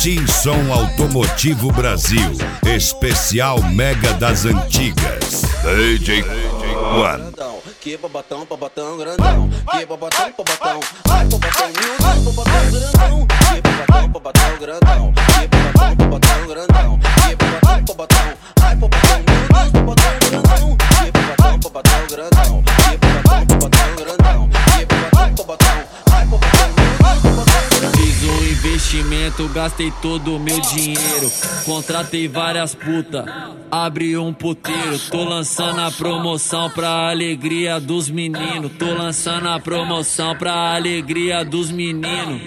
Tinson Automotivo Brasil, especial Mega das Antigas. DJ One. Que babatão grandão. Que babatão, ai babatão miudão, babatão grandão. Que babatão grandão. Que babatão grandão. Que babatão, ai babatão miudão, babatão grandão. Que babatão grandão. Que babatão grandão. Que babatão, ai babatão miudão, babatão grandão. Fiz um investimento, gastei todo o meu dinheiro. Contratei várias putas, abri um puteiro. Tô lançando a promoção pra alegria dos meninos. Tô lançando a promoção pra alegria dos meninos.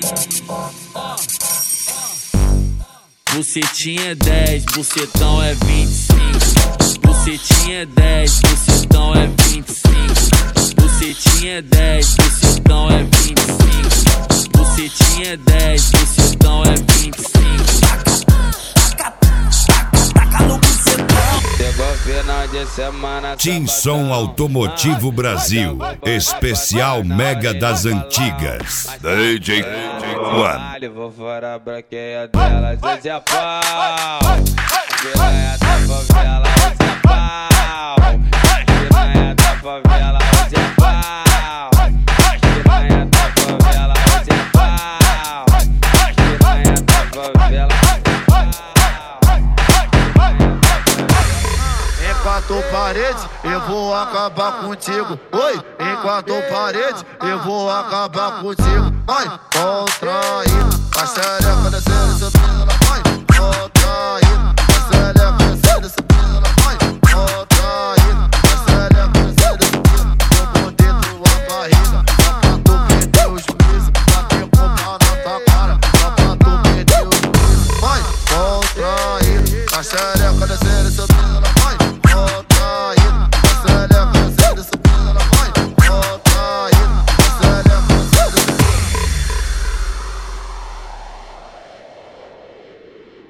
Bucetinha é 10, bucetão é 25. Bucetinha é 10, bucetão é 25. Bucetinha é 10, bucetão é 25. Bucetinha é 10, bucetão é 25. Tinson Automotivo Brasil, especial Mega das Antigas. DJ One. Vou fora a branqueia dela, Zé é pau. Piranha da favela, Zé é pau. Piranha da favela, Zé é pau. Piranha da favela, Zé é pau. Piranha da favela, Enquanto parede, eu vou acabar contigo. Oi, enquanto parede, eu vou acabar contigo. Ai, contrai.